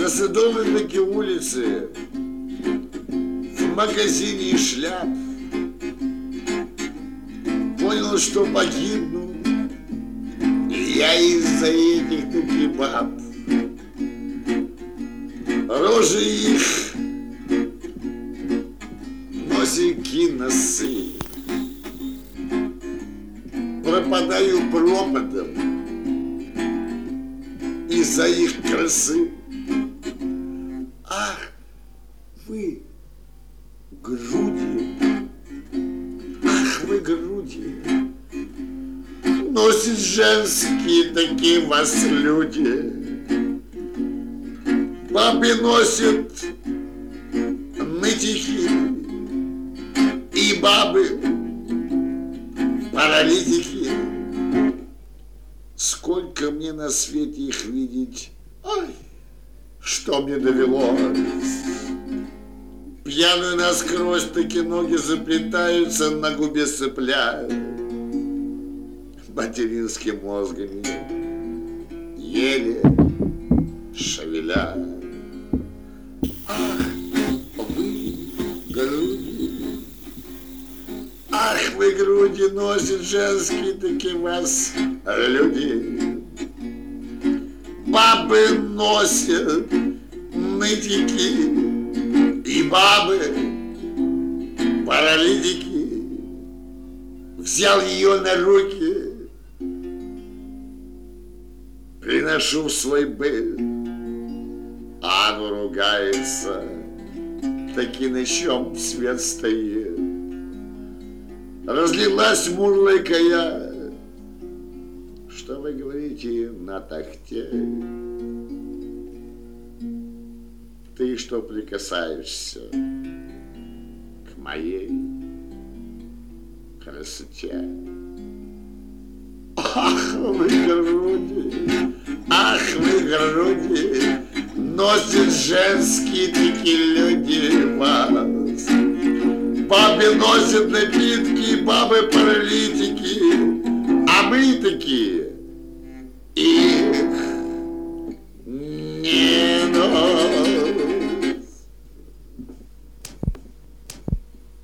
Садовой таки улице, в магазине шляп, понял, что погибну я из-за этих таки баб. Рожи их, носики, носы, пропадаю пропадом из-за их красы. Ах, вы груди, ах, вы груди, носят женские такие вас люди. Бабы носят нытики, и бабы паралитики. Сколько мне на свете их видеть, ой, что мне довелось. Пьяную насквозь таки ноги заплетаются, на губе цепляют материнским мозгами, еле шевеля. Ах, вы груди, ах, вы груди, носят женские таки вас люди. Бабы носят нытики, и бабы паралитики. Взял ее на руки, приношу в свой быт, а она ругается, таки на чем свет стоит. Разлилась мурлыкая, что вы говорите, на тахте. Ты что прикасаешься к моей красоте? Ах, вы груди, ах, вы груди, носят женские такие люди вас. Бабы носят напитки, бабы паралитики, а мы такие